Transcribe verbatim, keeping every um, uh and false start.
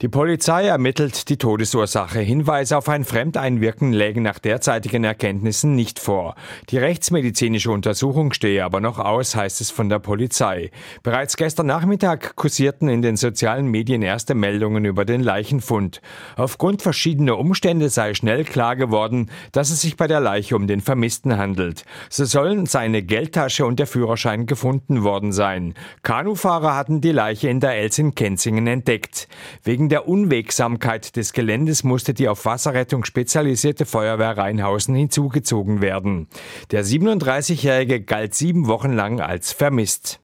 Die Polizei ermittelt die Todesursache. Hinweise auf ein Fremdeinwirken lägen nach derzeitigen Erkenntnissen nicht vor. Die rechtsmedizinische Untersuchung stehe aber noch aus, heißt es von der Polizei. Bereits gestern Nachmittag kursierten in den sozialen Medien erste Meldungen über den Leichenfund. Aufgrund verschiedener Umstände sei schnell klar geworden, dass es sich bei der Leiche um den Vermissten handelt. So sollen seine Geldtasche und der Führerschein gefunden worden sein. Kanufahrer hatten die Leiche in der Elz in Kenzingen entdeckt. Wegen der Unwegsamkeit des Geländes musste die auf Wasserrettung spezialisierte Feuerwehr Rheinhausen hinzugezogen werden. Der siebenunddreißigjährige galt sieben Wochen lang als vermisst.